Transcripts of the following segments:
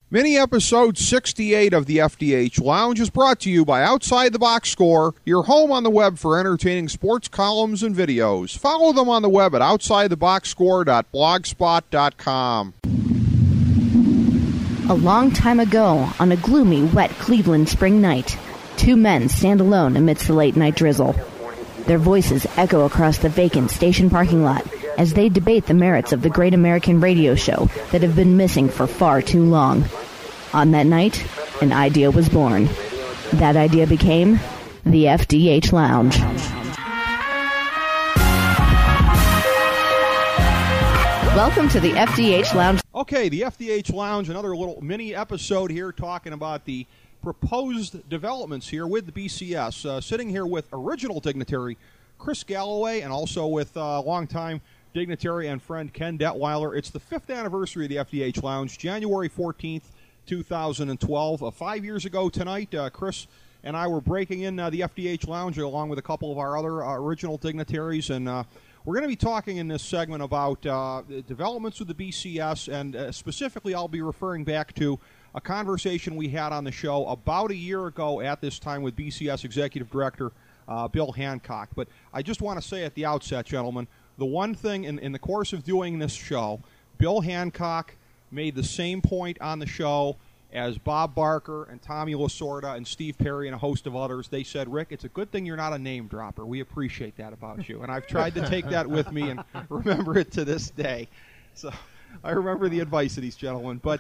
Mini episode 68 of the FDH Lounge is brought to you by Outside the Box Score, your home on the web for entertaining sports columns and videos. Follow them on the web at OutsideTheBoxScore.blogspot.com. A long time ago, on a gloomy, wet Cleveland spring night, two men stand alone amidst the late-night drizzle. Their voices echo across the vacant station parking lot as they debate the merits of the great American radio show that have been missing for far too long. On that night, an idea was born. That idea became the FDH Lounge. Welcome to the FDH Lounge. Okay, the FDH Lounge, another little mini episode here talking about the proposed developments here with the BCS. Sitting here with original dignitary Chris Galloway and also with longtime dignitary and friend Ken Detweiler. It's the 5th anniversary of the FDH Lounge, January 14th, 2012. 5 years ago tonight, Chris and I were breaking in the FDH Lounge along with a couple of our other original dignitaries, and we're going to be talking in this segment about developments with the BCS, and specifically I'll be referring back to a conversation we had on the show about a year ago at this time with BCS Executive Director Bill Hancock. But I just want to say at the outset, gentlemen, the one thing in the course of doing this show, Bill Hancock made the same point on the show as Bob Barker and Tommy Lasorda and Steve Perry and a host of others. They said, Rick, it's a good thing you're not a name dropper. We appreciate that about you. And I've tried to take that with me and remember it to this day. So I remember the advice of these gentlemen. But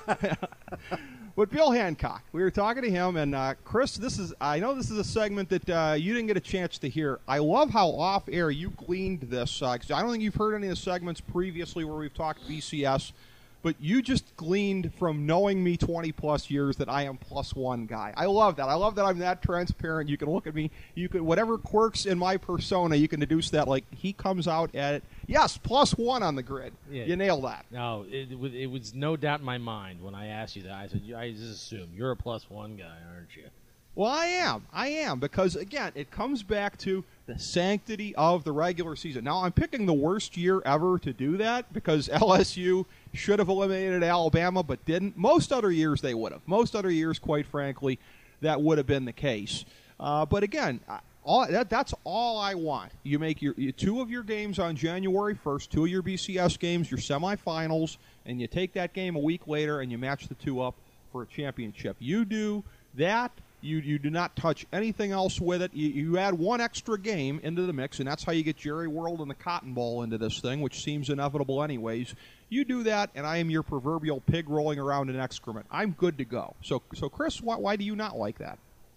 Bill Hancock, we were talking to him, and Chris, I know this is a segment that you didn't get a chance to hear. I love how off-air you gleaned this, because I don't think you've heard any of the segments previously where we've talked BCS, but you just gleaned from knowing me 20-plus years that I am +1 guy. I love that. I love that I'm that transparent. You can look at me. You can, whatever quirks in my persona, you can deduce that. Like, he comes out at it. Yes, +1 on the grid. Yeah. You nailed that. No, it was no doubt in my mind when I asked you that. I said, I just assume you're a +1 guy, aren't you? Well, I am, because, again, it comes back to the sanctity of the regular season. Now, I'm picking the worst year ever to do that because LSU should have eliminated Alabama but didn't. Most other years they would have. Most other years, quite frankly, that would have been the case. But, again, that's all I want. You make your 2 of your games on January 1st, 2 of your BCS games, your semifinals, and you take that game a week later and you match the 2 up for a championship. You do that. You do not touch anything else with it. You add 1 extra game into the mix, and that's how you get Jerry World and the Cotton Bowl into this thing, which seems inevitable anyways. You do that, and I am your proverbial pig rolling around in excrement. I'm good to go. So Chris, why do you not like that?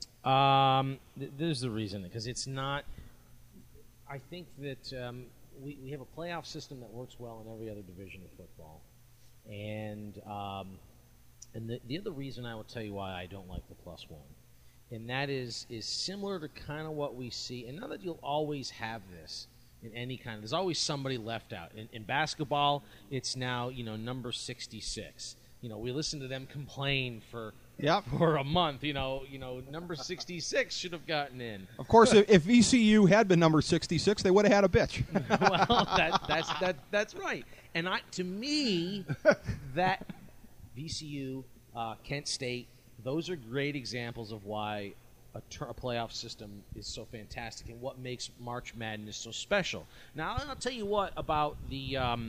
There's the reason, because it's not. I think that we have a playoff system that works well in every other division of football, and the other reason I will tell you why I don't like the +1. And that is similar to kind of what we see. And not that you'll always have this in any kind. There's always somebody left out. In basketball, it's now, number 66. We listen to them complain for a month. Number 66 should have gotten in. Of course, if ECU had been number 66, they would have had a bitch. Well, that's right. And to me, that VCU, Kent State, those are great examples of why a playoff system is so fantastic and what makes March Madness so special. Now, I'll tell you what about the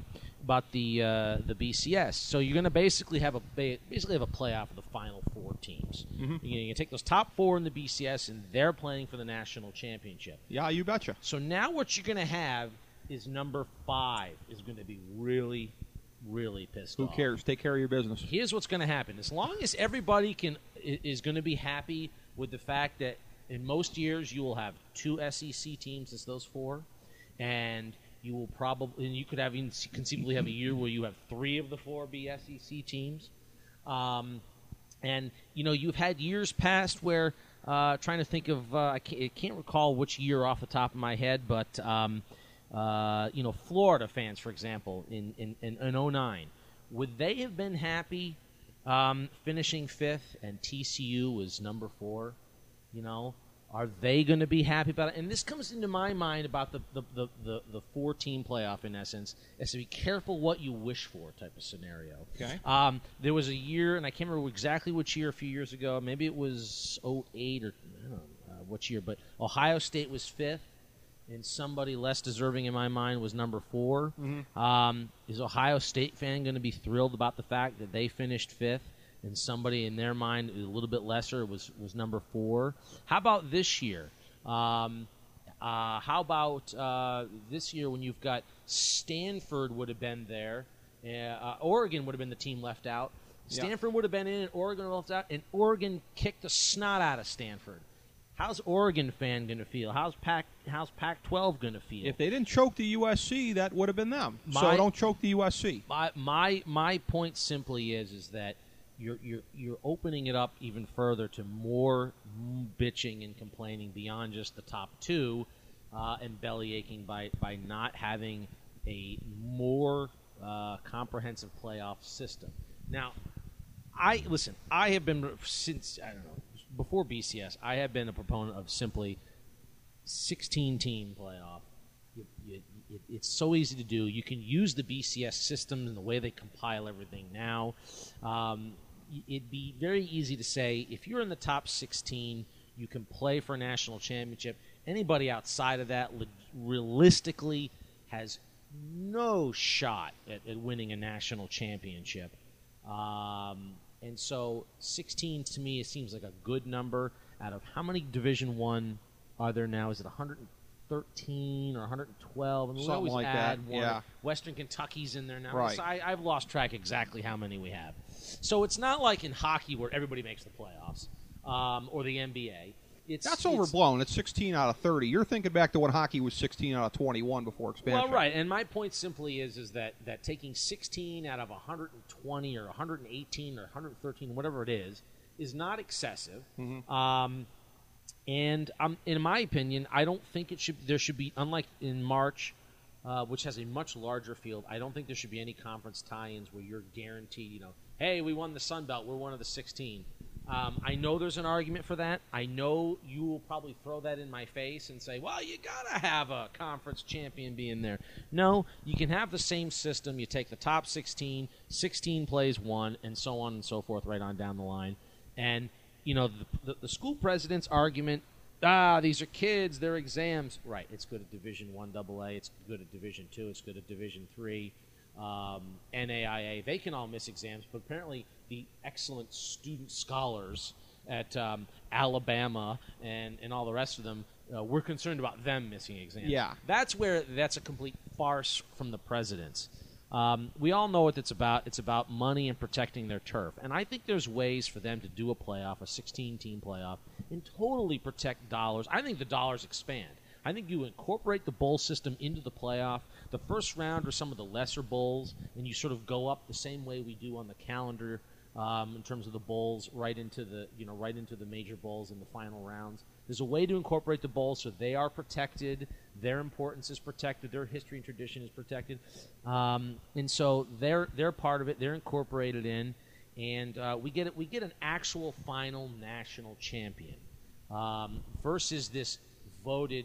BCS. So you're going to basically have a playoff of the final 4 teams. Mm-hmm. You take those top 4 in the BCS, and they're playing for the national championship. Yeah, you betcha. So now what you're going to have is number 5 is going to be really pissed off. Who cares? Take care of your business. Here's what's going to happen. As long as everybody is going to be happy with the fact that in most years you will have 2 SEC teams as those 4, and you will conceivably have a year where you have 3 of the 4 be SEC teams. And you've had years past where trying to think of I can't recall which year off the top of my head, but Florida fans, for example, in 2009, would they have been happy finishing 5th and TCU was number 4? Are they going to be happy about it? And this comes into my mind about the 4-team playoff, in essence, is to be careful what you wish for type of scenario. Okay. There was a year, and I can't remember exactly which year a few years ago. Maybe it was 08 or I don't know which year, but Ohio State was 5th, and somebody less deserving in my mind was number 4. Mm-hmm. Is Ohio State fan going to be thrilled about the fact that they finished 5th? And somebody in their mind a little bit lesser was number 4. How about this year? How about this year when you've got Stanford would have been there, Oregon would have been the team left out. Stanford would have been in, and Oregon left out, and Oregon kicked the snot out of Stanford. How's Oregon fan going to feel? How's Pac-12 going to feel? If they didn't choke the USC, that would have been them. So don't choke the USC. My point simply is that you're opening it up even further to more bitching and complaining beyond just the top 2, and belly aching by not having a more comprehensive playoff system. Now, I have been since before BCS. I have been a proponent of simply 16-team playoff. It's so easy to do. You can use the BCS system and the way they compile everything now. It'd be very easy to say if you're in the top 16, you can play for a national championship. Anybody outside of that realistically has no shot at winning a national championship. And so 16 to me, it seems like a good number. Out of how many Division I are there now? Is it 113 or 112? And we Something always like add that, one. yeah. Western Kentucky's in there now. Right. So I've lost track exactly how many we have. So it's not like in hockey where everybody makes the playoffs, or the NBA. That's overblown. It's 16 out of 30. You're thinking back to when hockey was 16 out of 21 before expansion. Well, right. And my point simply is that taking 16 out of 120 or 118 or 113, whatever it is not excessive. Mm-hmm. And in my opinion, I don't think there should be, unlike in March, which has a much larger field, I don't think there should be any conference tie-ins where you're guaranteed, hey, we won the Sun Belt, we're one of the 16. I know there's an argument for that. I know you will probably throw that in my face and say, well, you got to have a conference champion be in there. No, you can have the same system. You take the top 16, 16 plays 1, and so on and so forth right on down the line. And, the school president's argument, these are kids, they're exams. Right, it's good at Division I AA, it's good at Division II, it's good at Division III. NAIA, they can all miss exams, but apparently the excellent student scholars at Alabama and all the rest of them, we're concerned about them missing exams. Yeah. That's a complete farce from the presidents. We all know what it's about. It's about money and protecting their turf. And I think there's ways for them to do a playoff, a 16-team playoff, and totally protect dollars. I think the dollars expand. I think you incorporate the bowl system into the playoff. The first round are some of the lesser bowls, and you sort of go up the same way we do on the calendar in terms of the bowls right into the major bowls in the final rounds. There's a way to incorporate the bowls so they are protected, their importance is protected, their history and tradition is protected, and so they're part of it. They're incorporated in, and we get an actual final national champion versus this voted.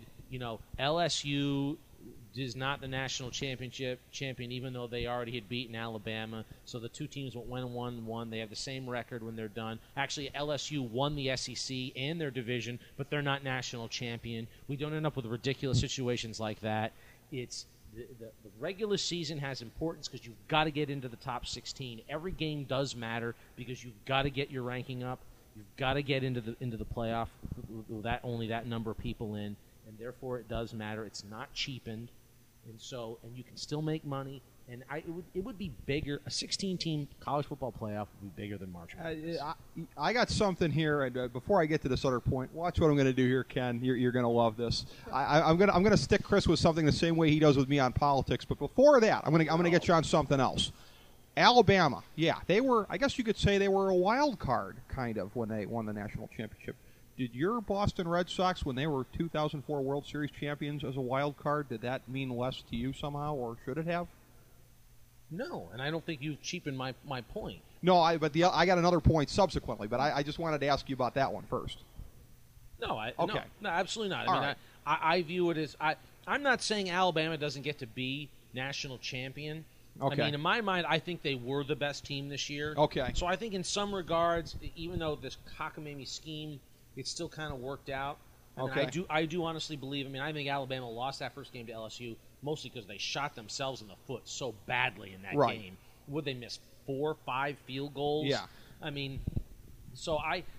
LSU is not the national champion, even though they already had beaten Alabama. So the two teams went 1-1. They have the same record when they're done. Actually, LSU won the SEC and their division, but they're not national champion. We don't end up with ridiculous situations like that. It's the regular season has importance because you've got to get into the top 16. Every game does matter because you've got to get your ranking up. You've got to get into the playoff with only that number of people in. And therefore, it does matter. It's not cheapened, and you can still make money. And it would be bigger. A 16-team college football playoff would be bigger than March Madness. I got something here, and before I get to this other point, watch what I'm going to do here, Ken. You're going to love this. I'm going to stick Chris with something the same way he does with me on politics. But before that, I'm going to get you on something else. Alabama, yeah, they were. I guess you could say they were a wild card, kind of, when they won the national championship. Did your Boston Red Sox, when they were 2004 World Series champions as a wild card, did that mean less to you somehow, or should it have? No, and I don't think you've cheapened my point. No, I got another point subsequently, but I just wanted to ask you about that one first. No, Okay. no, absolutely not. All I mean, right. I view it as I'm not saying Alabama doesn't get to be national champion. Okay. I mean, in my mind, I think they were the best team this year. Okay. So I think in some regards, even though this cockamamie scheme, it still kind of worked out. I mean, Okay. I do honestly believe. I mean, I think Alabama lost that first game to LSU mostly because they shot themselves in the foot so badly in that Right. game. Would they miss 4 or 5 field goals? Yeah. I mean, so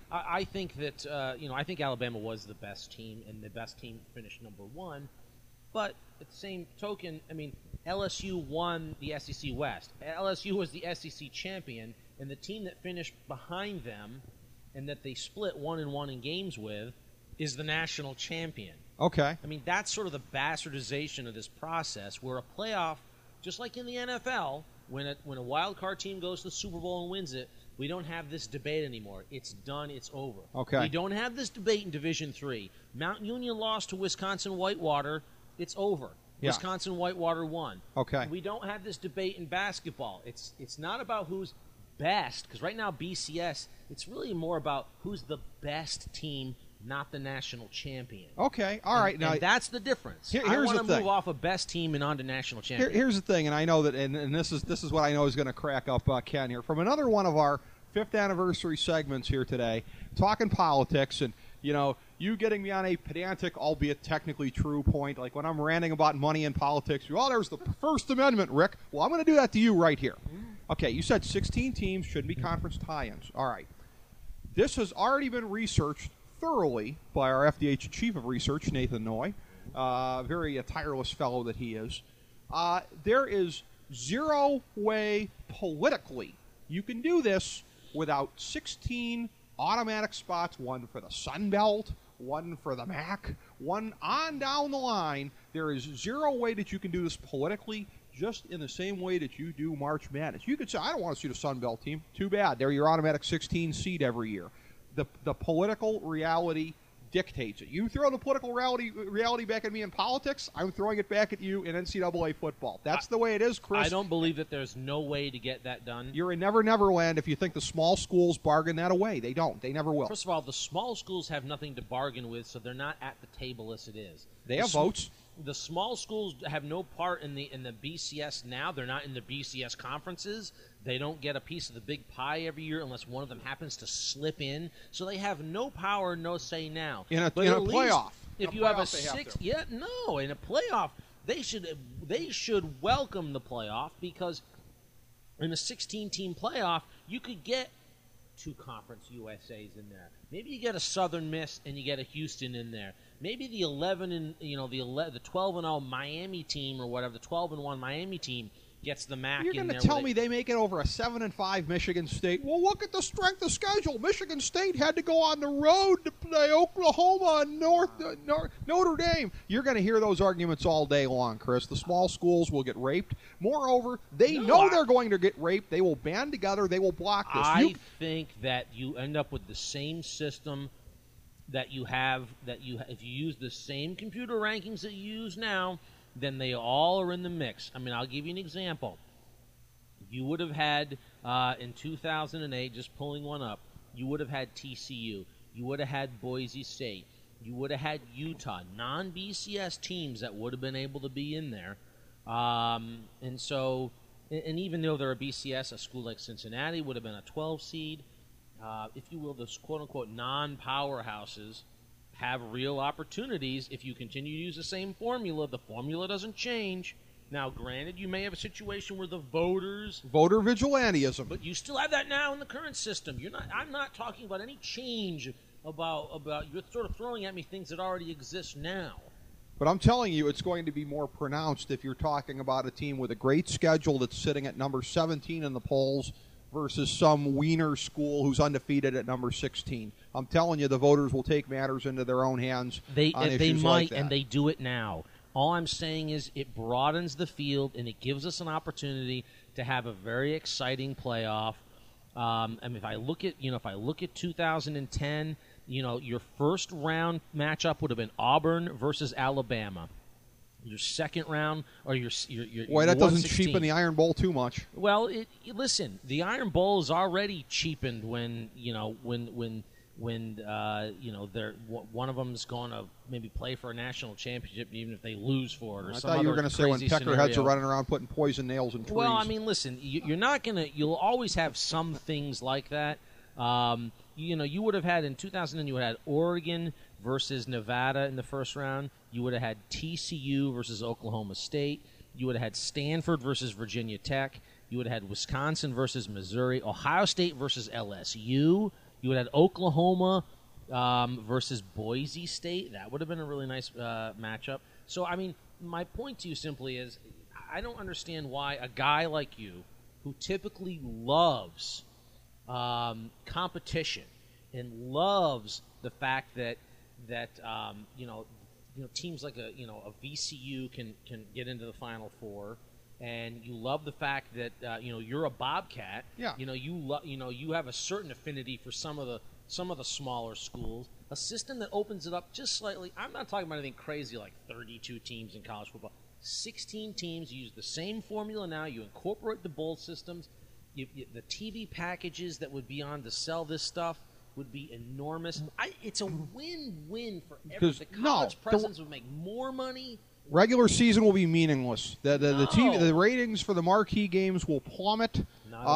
I think that I think Alabama was the best team, and the best team finished number 1. But at the same token, I mean, LSU won the SEC West. LSU was the SEC champion, and the team that finished behind them and that they split 1-1 in games with is the national champion. Okay. I mean, that's sort of the bastardization of this process, where a playoff, just like in the NFL, when a wild card team goes to the Super Bowl and wins it, we don't have this debate anymore. It's done. It's over. Okay. We don't have this debate in Division III. Mount Union lost to Wisconsin Whitewater. It's over. Yeah. Wisconsin Whitewater won. Okay. We don't have this debate in basketball. It's not about who's best, because right now BCS, it's really more about who's the best team, not the national champion. Okay. All right. And that's the difference. I here's want the to thing. move off a best team and on to national champion. Here's the thing, and I know that, and this is what I know is going to crack up Ken here. From another one of our 5th anniversary segments here today, talking politics, and, you getting me on a pedantic, albeit technically true point, like when I'm ranting about money and politics, there's the First Amendment, Rick. Well, I'm going to do that to you right here. Okay, you said 16 teams shouldn't be conference tie-ins. All right. This has already been researched thoroughly by our FDH Chief of Research, Nathan Noy, very tireless fellow that he is. There is zero way politically you can do this without 16 automatic spots, one for the Sun Belt, one for the MAC, one on down the line. There is zero way that you can do this politically, just in the same way that you do March Madness. You could say, I don't want to see the Sun Belt team. Too bad. They're your automatic 16 seed every year. The political reality dictates it. You throw the political reality back at me in politics, I'm throwing it back at you in NCAA football. That's the way it is, Chris. I don't believe that there's no way to get that done. You're in Never Never Land if you think the small schools bargain that away. They don't. They never will. First of all, the small schools have nothing to bargain with, so they're not at the table as it is. They have votes. The small schools have no part in the BCS now. They're not in the BCS conferences. They don't get a piece of the big pie every year unless one of them happens to slip in. So they have no power, no say now. In a But at playoff. If In a you have a playoff, they have six, to. in a playoff, they should welcome the playoff, because in a 16-team playoff, you could get 2 Conference USAs in there. Maybe you get a Southern Miss and you get a Houston in there. Maybe the 12-0 Miami team, or whatever, the 12-1 Miami team gets the MAC You're in there. going to tell me they make it over a 7-5 Michigan State? Well, look at the strength of schedule. Michigan State had to go on the road to play Oklahoma and Notre Dame. You're going to hear those arguments all day long, Chris. The small schools will get raped. Moreover, they know they're going to get raped. They will band together. They will block this. I think that you end up with the same system that you have. If you use the same computer rankings that you use now, then they all are in the mix. I mean, I'll give you an example. You would have had, in 2008, just pulling one up, you would have had TCU. You would have had Boise State. You would have had Utah, non-BCS teams that would have been able to be in there. And even though they're a BCS, a school like Cincinnati would have been a 12 seed. If you will, those quote-unquote non-powerhouses have real opportunities if you continue to use the same formula. The formula doesn't change. Now, granted, you may have a situation where the voters... Voter vigilantism. But you still have that now in the current system. I'm not talking about any change about... You're sort of throwing at me things that already exist now. But I'm telling you, it's going to be more pronounced if you're talking about a team with a great schedule that's sitting at number 17 in the polls versus some wiener school who's undefeated at number 16. I'm telling you, the voters will take matters into their own hands. They might, like and they do it now. All I'm saying is it broadens the field, and it gives us an opportunity to have a very exciting playoff. If I look at 2010, your first round matchup would have been Auburn versus Alabama. Your second round, or your Boy, that doesn't 116. cheapen the Iron Bowl too much. Well, listen, the Iron Bowl is already cheapened when one of them's going to maybe play for a national championship, even if they lose for it. Or I some thought you were going to say when peckerheads are running around putting poison nails in trees. Well, I mean, listen, you're not going to. You'll always have some things like that. You would have had in 2000, you would have had Oregon versus Nevada in the first round. You would have had TCU versus Oklahoma State. You would have had Stanford versus Virginia Tech. You would have had Wisconsin versus Missouri. Ohio State versus LSU. You would have had Oklahoma versus Boise State. That would have been a really nice matchup. So, I mean, my point to you simply is I don't understand why a guy like you, who typically loves competition and loves the fact that teams like a VCU can get into the Final Four, and you love the fact that you're a Bobcat. Yeah. You have a certain affinity for some of the smaller schools. A system that opens it up just slightly. I'm not talking about anything crazy like 32 teams in college football. 16 teams. You use the same formula now. You incorporate the bowl systems. The TV packages that would be on to sell this stuff would be enormous. It's a win-win for everyone. The college presidents would make more money. Regular season will be meaningless. The ratings for the marquee games will plummet.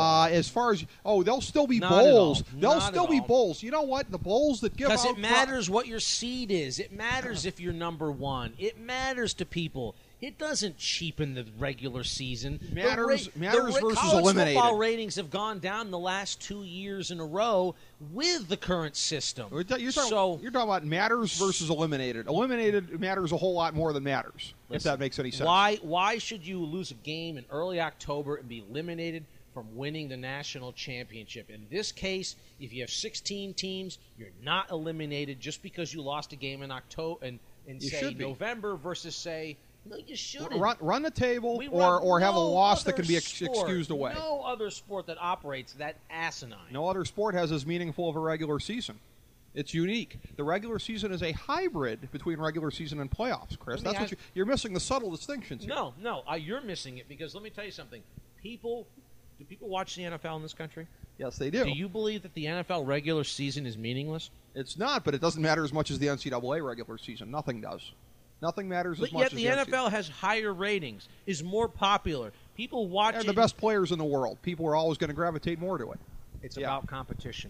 As far as they'll still be bowls. They'll still be bowls. You know what? The bowls that give out, because it matters what your seed is. It matters if you're number one. It matters to people. It doesn't cheapen the regular season. Matters versus college eliminated. Football ratings have gone down the last 2 years in a row with the current system. You're talking about matters versus eliminated. Eliminated matters a whole lot more than matters, if that makes any sense. Why should you lose a game in early October and be eliminated from winning the national championship? In this case, if you have 16 teams, you're not eliminated just because you lost a game in October in say November versus say. No, you shouldn't. Run the table or have a loss that can be excused away. No other sport that operates that asinine. No other sport has as meaningful of a regular season. It's unique. The regular season is a hybrid between regular season and playoffs, Chris. That's what you're missing the subtle distinctions here. No, you're missing it because let me tell you something. Do people watch the NFL in this country? Yes, they do. Do you believe that the NFL regular season is meaningless? It's not, but it doesn't matter as much as the NCAA regular season. Nothing does. Nothing matters as much as Yet the NFL has higher ratings, is more popular. People watch it. They're the best players in the world. People are always going to gravitate more to it. It's about competition.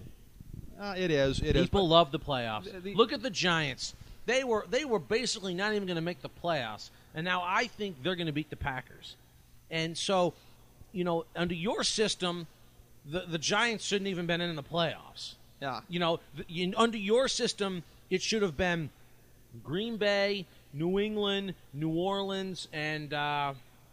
It is. People love the playoffs. Look at the Giants. They were basically not even going to make the playoffs, and now I think they're going to beat the Packers. And so, under your system, the Giants shouldn't even been in the playoffs. Yeah. Under your system, it should have been Green Bay, New England, New Orleans, and I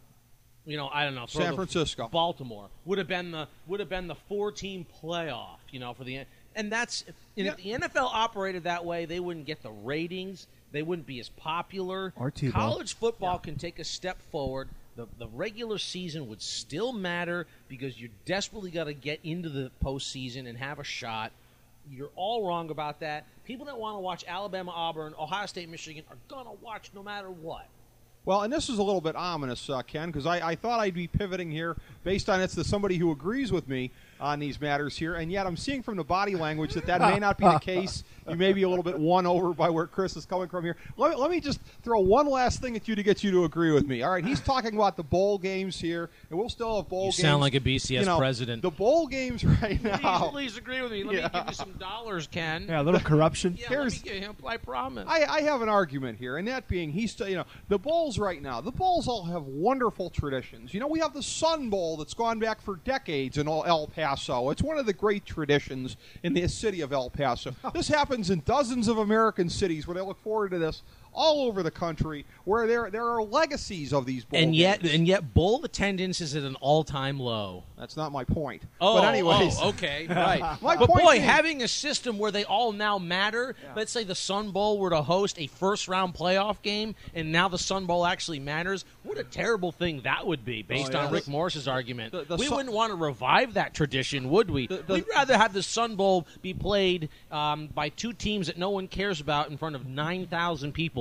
don't know, San Francisco, Baltimore would have been the 4-team playoff. For the and that's if the NFL operated that way, they wouldn't get the ratings. They wouldn't be as popular. College football can take a step forward. The regular season would still matter because you desperately got to get into the postseason and have a shot. You're all wrong about that. People that want to watch Alabama, Auburn, Ohio State, Michigan are going to watch no matter what. Well, and this is a little bit ominous, Ken, because I thought I'd be pivoting here based on it's somebody who agrees with me on these matters here, and yet I'm seeing from the body language that may not be the case. You may be a little bit won over by where Chris is coming from here. Let me just throw one last thing at you to get you to agree with me. All right, he's talking about the bowl games here, and we'll still have bowl games. You sound like a BCS president. The bowl games right now. Please agree with me. Let me give you some dollars, Ken. Yeah, a little corruption. Yeah, let me give him, I promise. I have an argument here, and that being the bowls right now. The bowls all have wonderful traditions. We have the Sun Bowl that's gone back for decades in El Paso. It's one of the great traditions in the city of El Paso. This happens in dozens of American cities where they look forward to this all over the country, where there are legacies of these bowl games. And yet bowl attendance is at an all-time low. That's not my point. Oh, but anyways, okay, right. But boy, having a system where they all now matter. Yeah. Let's say the Sun Bowl were to host a first-round playoff game, and now the Sun Bowl actually matters. What a terrible thing that would be, based on Rick Morris's argument. We wouldn't want to revive that tradition, would we? We'd rather have the Sun Bowl be played by two teams that no one cares about in front of 9,000 people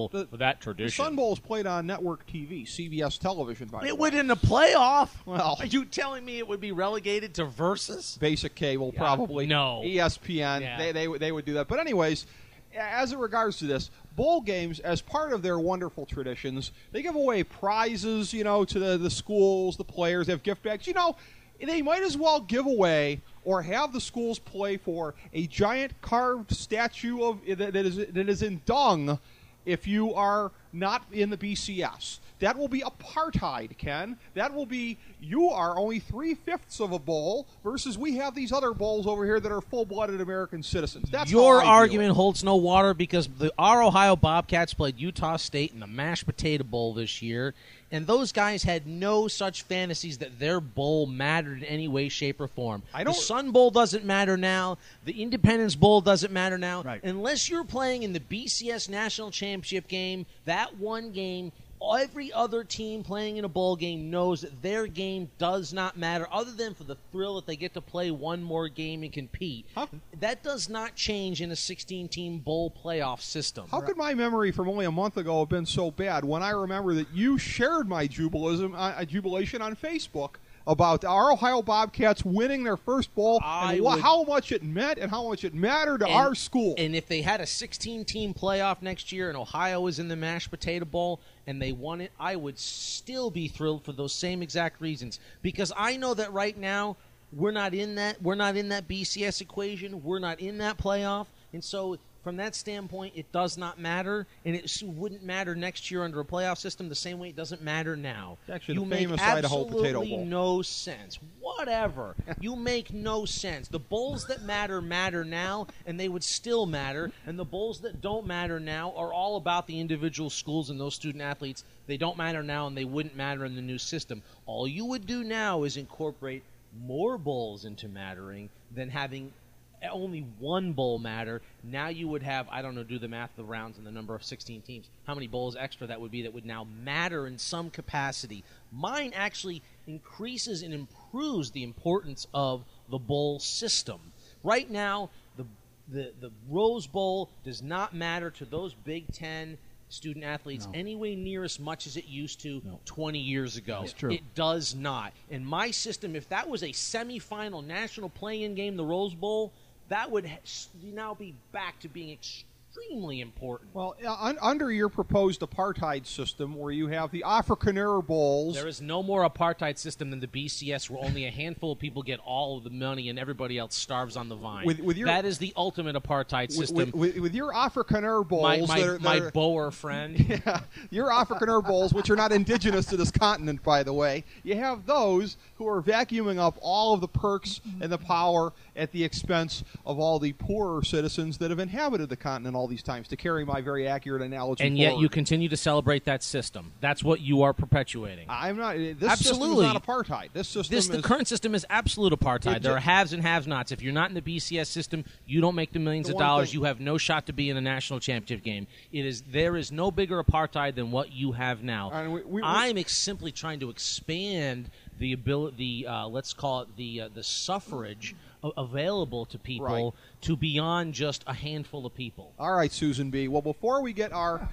responsible for that tradition. The Sun Bowl is played on network TV, CBS television, by the way. It would in the playoff? Well, are you telling me it would be relegated to Versus? Basic cable, probably. No. ESPN, they would do that. But anyways, as it regards to this, bowl games, as part of their wonderful traditions, they give away prizes, to the schools, the players. They have gift bags. They might as well give away or have the schools play for a giant carved statue that is in dung if you are not in the BCS. That will be apartheid, Ken. That will be, you are only 3/5 of a bowl versus we have these other bowls over here that are full-blooded American citizens. That's your how I argument holds no water because our Ohio Bobcats played Utah State in the Mashed Potato Bowl this year, and those guys had no such fantasies that their bowl mattered in any way, shape, or form. The Sun Bowl doesn't matter now. The Independence Bowl doesn't matter now. Right. Unless you're playing in the BCS National Championship game, that one game, every other team playing in a bowl game knows that their game does not matter other than for the thrill that they get to play one more game and compete. That does not change in a 16-team bowl playoff system. How could my memory from only a month ago have been so bad when I remember that you shared my jubilation on Facebook about our Ohio Bobcats winning their first bowl and how much it meant and how much it mattered to our school. And if they had a 16-team playoff next year and Ohio was in the Mashed Potato Bowl and they won it, I would still be thrilled for those same exact reasons. Because I know that right now we're not in that BCS equation. We're not in that playoff. And so from that standpoint, it does not matter, and it wouldn't matter next year under a playoff system the same way it doesn't matter now. Actually, the famous Idaho Potato Bowl. You make absolutely no sense. Whatever. You make no sense. The bowls that matter now, and they would still matter, and the bowls that don't matter now are all about the individual schools and those student-athletes. They don't matter now, and they wouldn't matter in the new system. All you would do now is incorporate more bowls into mattering than having only one bowl matter. Now you would have, I don't know, do the math of the rounds and the number of 16 teams. How many bowls extra that would be that would now matter in some capacity. Mine actually increases and improves the importance of the bowl system. Right now, the Rose Bowl does not matter to those Big Ten student-athletes anywhere near as much as it used to 20 years ago. That's true. It does not. In my system, if that was a semifinal national play-in game, the Rose Bowl, that would now be back to being extremely important. Well, under your proposed apartheid system where you have the Afrikaner Bowls. There is no more apartheid system than the BCS where only a handful of people get all of the money and everybody else starves on the vine. That is the ultimate apartheid system. With your Afrikaner Bowls. My Boer friend. Yeah, your Afrikaner Bowls, which are not indigenous to this continent, by the way, you have those who are vacuuming up all of the perks and the power at the expense of all the poorer citizens that have inhabited the continent all these times, to carry my very accurate analogy and forward. Yet you continue to celebrate that system. That's what you are perpetuating. I'm not. This Absolutely. system is not apartheid. The current system is absolute apartheid. There are haves and have-nots. If you're not in the BCS system, you don't make the millions of dollars. You have no shot to be in a national championship game. There is no bigger apartheid than what you have now. I'm simply trying to expand the ability, let's call it the suffrage available to people to beyond just a handful of people. All right, Susan B. Well, before we get our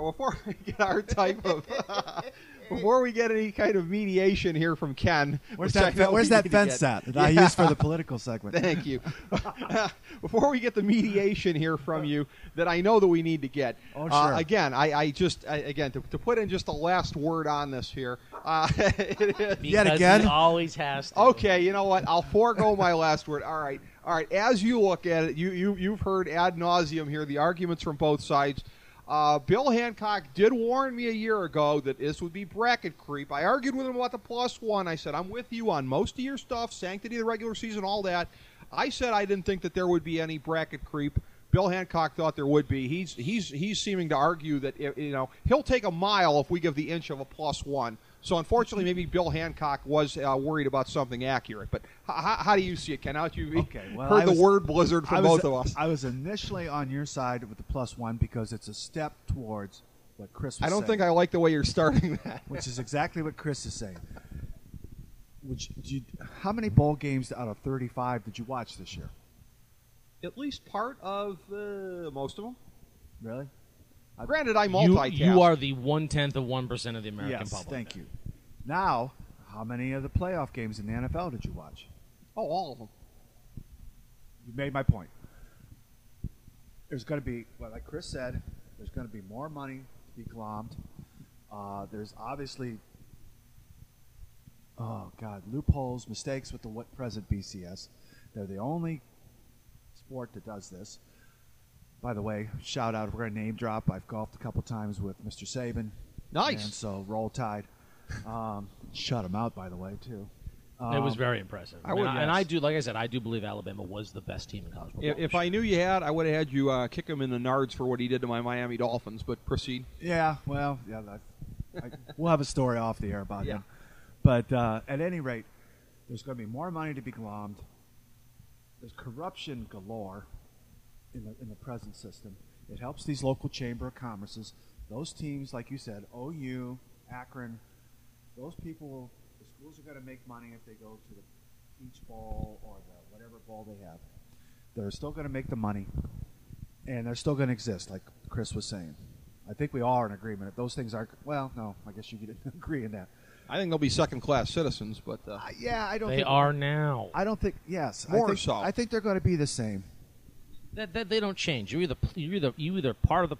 type of before we get any kind of mediation here from Ken, where's that fence at that I use for the political segment? Thank you. Before we get the mediation here from you that I know that we need to get. Oh, sure. Again, to put in just the last word on this here. Yet again, he always has to. Okay, you know what? I'll forego my last word. All right. As you look at it, you've heard ad nauseum here the arguments from both sides. Bill Hancock did warn me a year ago that this would be bracket creep. I argued with him about the +1. I said, I'm with you on most of your stuff, sanctity of the regular season, all that. I said I didn't think that there would be any bracket creep. Bill Hancock thought there would be. He's seeming to argue that he'll take a mile if we give the inch of a +1. So unfortunately, maybe Bill Hancock was worried about something accurate. But how do you see it, Ken? Now that you've heard the word blizzard from both of us. I was initially on your side with the +1 because it's a step towards what Chris was saying. I don't think I like the way you're starting that. Which is exactly what Chris is saying. How many bowl games out of 35 did you watch this year? At least part of most of them. Really? Granted, I You, multitask. you are the 1/10 of 1% of the American Yes, public. thank you. Now, how many of the playoff games in the NFL did you watch? Oh, all of them. You made my point. There's going to be, well, like Chris said, there's going to be more money to be glommed. There's obviously, loopholes, mistakes with the present BCS. They're the only sport that does this. By the way, shout out, we're going to name drop. I've golfed a couple times with Mr. Saban. Nice. And so, roll tide. Shut him out, by the way, too. It was very impressive. I would- and I do, like I said, I do believe Alabama was the best team in college football. If I knew you had, I would have had you kick him in the nards for what he did to my Miami Dolphins. But proceed. Yeah, well, yeah, we'll have a story off the air about Yeah. him. But at any rate, there's going to be more money to be glommed. There's corruption galore in the present system. It helps these local chamber of commerces. Those teams, like you said, OU, Akron, those people, the schools are going to make money if they go to the Peach Bowl or the whatever bowl they have. They're still going to make the money, and they're still going to exist, like Chris was saying. I think we all are in agreement. If those things are, well, no, I guess you could agree in that. I think they'll be second-class citizens, but Yeah, I don't They think are now. I don't think. Yes, More I think, so. I think they're going to be the same. That they don't change. You're either part of the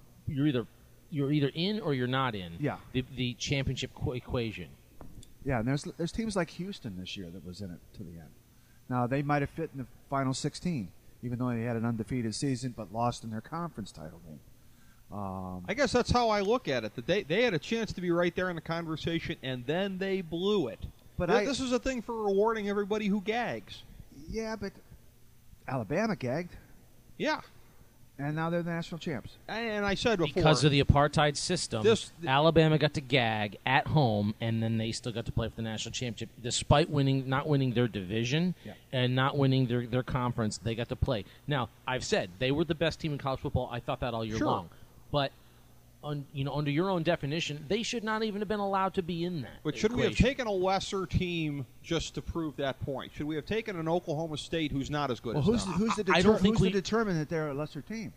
you're either in or you're not in. Yeah. The championship equation. Yeah, and there's teams like Houston this year that was in it to the end. Now they might have fit in the final 16, even though they had an undefeated season, but lost in their conference title game. I guess that's how I look at it. That they had a chance to be right there in the conversation, and then they blew it. But This is a thing for rewarding everybody who gags. Yeah, but Alabama gagged, Yeah, and now they're the national champs. and I said before Because of the apartheid system, This- Alabama got to gag at home, and then they still got to play for the national championship, despite not winning their division Yeah. and not winning their conference. They got to play. Now, I've said they were the best team in college football. I thought that all year Sure. long, but under your own definition, they should not even have been allowed to be in that. But should we have equation. taken a lesser team just to prove that point? Should we have taken an Oklahoma State who's not as good Well, as them? I don't think who's we- to determine that they're a lesser team?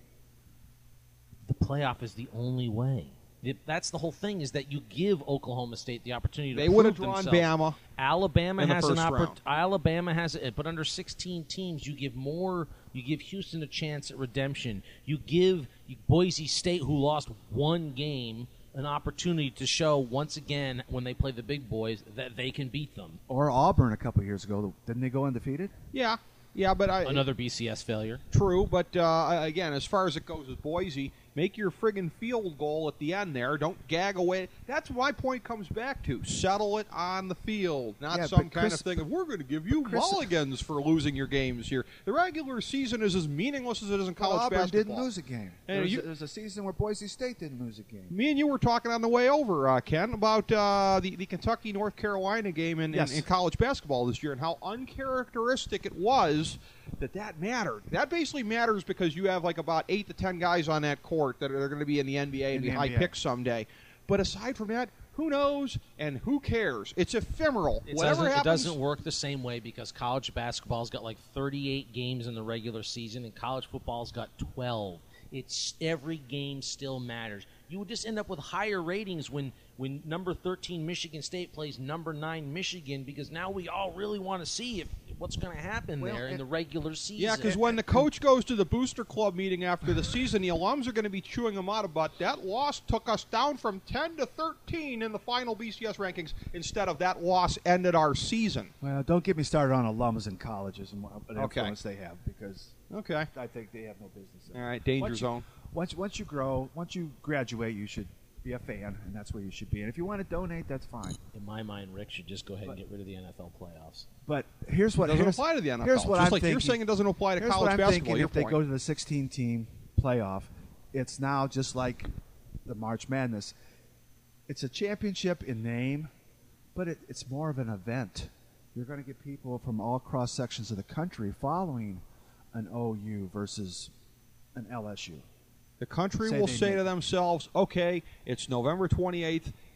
The playoff is the only way. That's the whole thing, is that you give Oklahoma State the opportunity to They prove would have drawn themselves. Bama. Alabama in the has first an round. Alabama has it, but under 16 teams, you give more. You give Houston a chance at redemption. You give Boise State, who lost one game, an opportunity to show once again when they play the big boys that they can beat them. Or Auburn a couple years ago, didn't they go undefeated? Yeah, but Another BCS failure. True, but again, as far as it goes with Boise, make your friggin' field goal at the end there. Don't gag away. That's what my point comes back to. Settle it on the field, not Yeah, some but kind Chris- of thing of, we're going to give you mulligans for losing your games here. The regular season is as meaningless as it is in college Auburn basketball. didn't lose a game. Hey, There was a season where Boise State didn't lose a game. Me and you were talking on the way over, Ken, about the Kentucky-North Carolina game in college basketball this year and how uncharacteristic it was that mattered. That basically matters because you have like about 8 to 10 guys on that court that are going to be in the NBA and be high picks someday. But aside from that, who knows and who cares? It's ephemeral. It Whatever doesn't, happens, it doesn't work the same way because college basketball's got like 38 games in the regular season and college football's got 12. It's every game still matters. You would just end up with higher ratings when number 13 Michigan State plays number 9 Michigan, because now we all really want to see what's going to happen there in the regular season. Yeah, because when the coach goes to the booster club meeting after the season, the alums are going to be chewing him out about that loss took us down from 10 to 13 in the final BCS rankings instead of that loss ended our season. Well, don't get me started on alums in colleges and what influence they have, because Okay. I think they have no business there. All right, danger zone. Once you grow, once you graduate, you should be a fan, and that's where you should be. And if you want to donate, that's fine. In my mind, Rick should just go ahead and get rid of the NFL playoffs. But here's what It doesn't here's, apply to the NFL. Here's what Just I'm like thinking. you're saying it doesn't apply to Here's college what I'm basketball. thinking. Your If they point. go to the 16-team playoff, it's now just like the March Madness. It's a championship in name, but it's more of an event. You're going to get people from all cross sections of the country following an OU versus an LSU. The country Say will they say make- to themselves, okay, it's November 28th.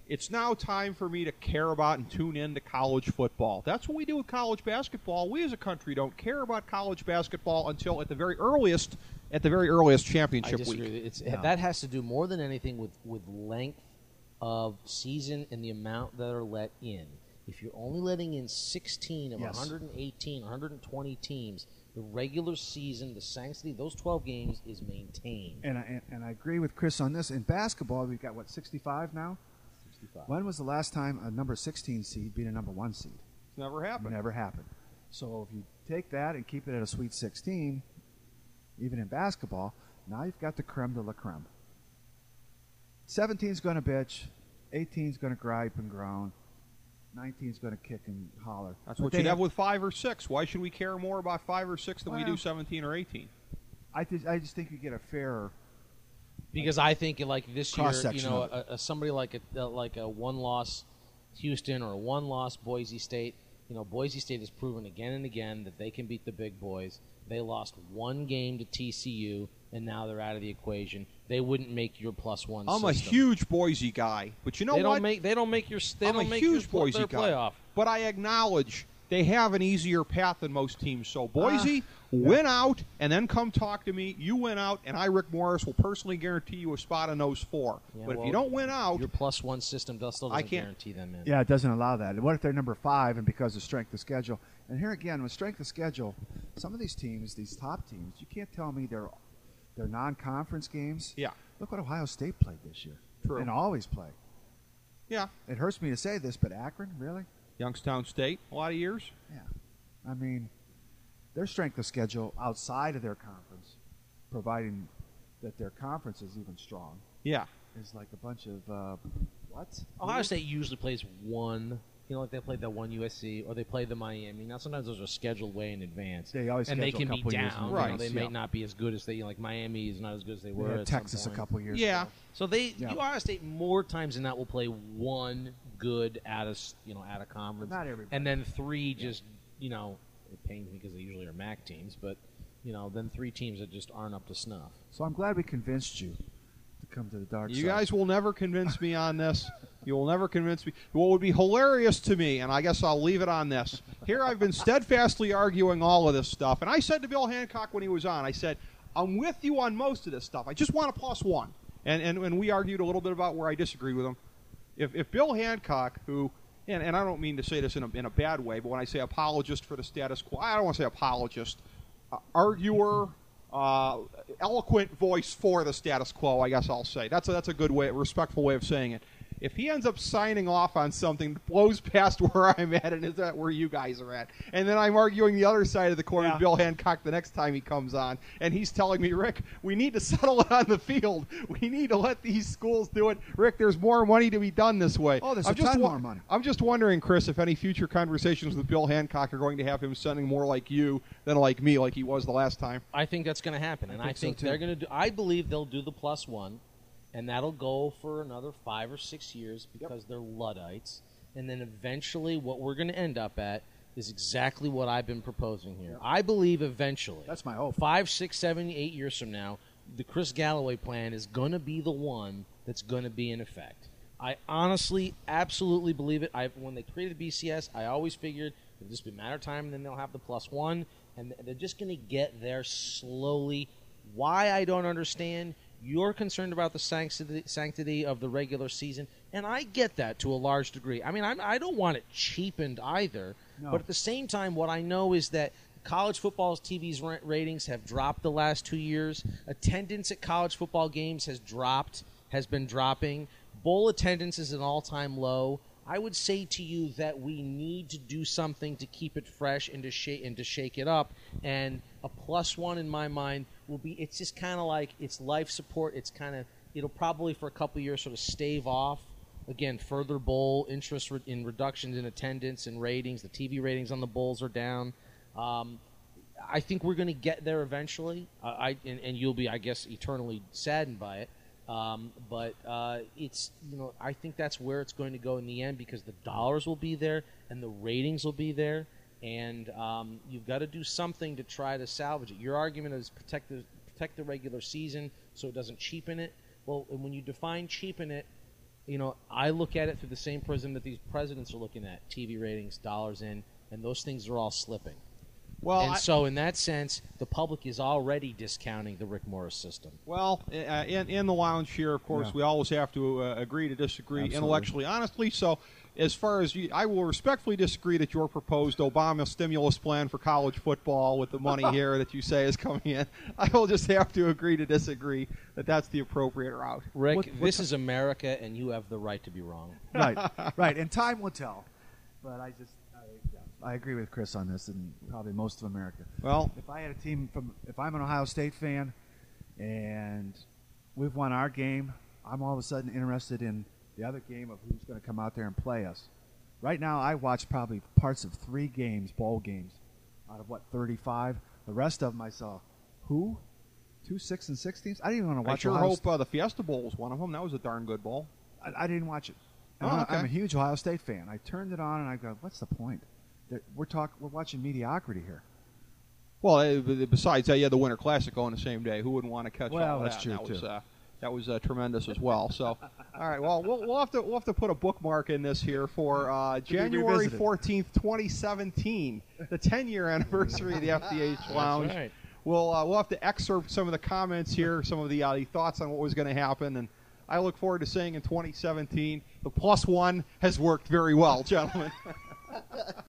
it's now time for me to care about and tune in to college football. That's what we do with college basketball. We as a country don't care about college basketball until at the very earliest championship I disagree. week. That has to do more than anything with length of season and the amount that are let in. If you're only letting in 16 of 118, 120 teams, the regular season, the sanctity, those 12 games is maintained. And I agree with Chris on this. In basketball, we've got, 65 now? 65. When was the last time a number 16 seed beat a number 1 seed? It's never happened. Never happened. So if you take that and keep it at a Sweet 16, even in basketball, now you've got the creme de la creme. 17's going to bitch, 18's going to gripe and groan, 19's going to kick and holler. That's what you'd have with 5 or 6. Why should we care more about 5 or 6 than we do 17 or 18? I just think you get a fairer. Because I think like this year, Cross-section somebody like a one-loss Houston or a one-loss Boise State. Boise State has proven again and again that they can beat the big boys. They lost 1 game to TCU, and now they're out of the equation. They wouldn't make your +1 I'm system. a huge Boise guy, but you know what? They don't make your. I'm a huge Boise their guy, playoff. but I acknowledge they have an easier path than most teams. So Boise, win out, and then come talk to me. You win out, and I, Rick Morris, will personally guarantee you a spot in those 4. Yeah, but if you don't win out, your +1 system still doesn't guarantee them in. Yeah, it doesn't allow that. What if they're number 5 and because of strength of schedule? And here again, with strength of schedule, some of these teams, these top teams, you can't tell me they're non-conference games. Yeah. Look what Ohio State played this year. True. And always play. yeah, It hurts me to say this, but Akron, really? Youngstown State, a lot of years. Yeah. I mean, their strength of schedule outside of their conference, providing that their conference is even strong, Yeah. is like a bunch of what? Ohio State usually plays one. Like they played that one USC or they played the Miami. Now sometimes those are scheduled way in advance. They always and they schedule can a couple be years down. in Right. They advance, may yeah. not be as good as they like Miami is not as good as they They were. had at some Texas a point. couple years Yeah. ago. So Yeah. Ohio State more times than not will play one good out of conference, Not everybody. and then 3 just it pains me because they usually are MAC teams, but then 3 teams that just aren't up to snuff. So I'm glad we convinced you to come to the dark side. You guys will never convince me on this. You will never convince me. What would be hilarious to me, and I guess I'll leave it on this. Here I've been steadfastly arguing all of this stuff, and I said to Bill Hancock when he was on, I said, I'm with you on most of this stuff. I just want a +1. And we argued a little bit about where I disagree with him. If Bill Hancock, who, and I don't mean to say this in a bad way, but when I say apologist for the status quo, I don't want to say apologist, arguer, eloquent voice for the status quo, I guess I'll say. That's a good way, a respectful way of saying it. If he ends up signing off on something that blows past where I'm at and is that where you guys are at, and then I'm arguing the other side of the coin with Bill Hancock the next time he comes on, and he's telling me, Rick, we need to settle it on the field. We need to let these schools do it. Rick, there's more money to be done this way. Oh, there's a ton more money. I'm just wondering, Chris, if any future conversations with Bill Hancock are going to have him sounding more like you than like me, like he was the last time. I think that's going to happen, and I think so, they're too. going to do. I believe they'll do the +1, and that'll go for another 5 or 6 years because they're Luddites, and then eventually, what we're going to end up at is exactly what I've been proposing here. I believe eventually, That's my hope. 5, 6, 7, 8 years from now, the Chris Galloway plan is going to be the one that's going to be in effect. I honestly, absolutely believe it. When they created BCS, I always figured it'll just be a matter of time, and then they'll have the +1, and they're just going to get there slowly. Why, I don't understand. You're concerned about the sanctity of the regular season, and I get that to a large degree. I mean, I don't want it cheapened either, but at the same time, what I know is that college football's TV's ratings have dropped the last 2 years. Attendance at college football games has been dropping. Bowl attendance is an all-time low. I would say to you that we need to do something to keep it fresh and to shake it up. And a +1 in my mind will be. It's just kind of like it's life support. It'll probably for a couple of years sort of stave off again further bowl interest in reductions in attendance and ratings. The TV ratings on the bowls are down. I think we're going to get there eventually. And you'll be, I guess, eternally saddened by it. But it's I think that's where it's going to go in the end because the dollars will be there and the ratings will be there, and you've got to do something to try to salvage it. Your argument is protect the regular season so it doesn't cheapen it. Well, and when you define cheapen it, I look at it through the same prism that these presidents are looking at: TV ratings, dollars in, and those things are all slipping. Well, so in that sense, the public is already discounting the Rick Morris system. Well, in the lounge here, of course, we always have to agree to disagree intellectually, honestly. So, as far as I will respectfully disagree that your proposed Obama stimulus plan for college football with the money here that you say is coming in, I will just have to agree to disagree that that's the appropriate route. Rick, this is America, and you have the right to be wrong. Right, and time will tell. But I agree with Chris on this, and probably most of America. Well, if I had a team if I'm an Ohio State fan, and we've won our game, I'm all of a sudden interested in the other game of who's going to come out there and play us. Right now, I watched probably parts of 3 games, bowl games, out of 35. The rest of them I saw. Who? 2 6 and 6 teams. I didn't even want to watch. I sure hope the Fiesta Bowl was one of them. That was a darn good bowl. I didn't watch it. Okay. I'm a huge Ohio State fan. I turned it on and I go, "What's the point? We're watching mediocrity here." Well, besides that, you had the Winter Classic on the same day. Who wouldn't want to catch all that? That's true too. That was tremendous as well. So, all right. Well, we'll have to put a bookmark in this here for January 14th, 2017, the 10-year anniversary of the FDH Lounge. That's right. We'll have to excerpt some of the comments here, some of the thoughts on what was going to happen, and I look forward to saying in 2017 the +1 has worked very well, gentlemen.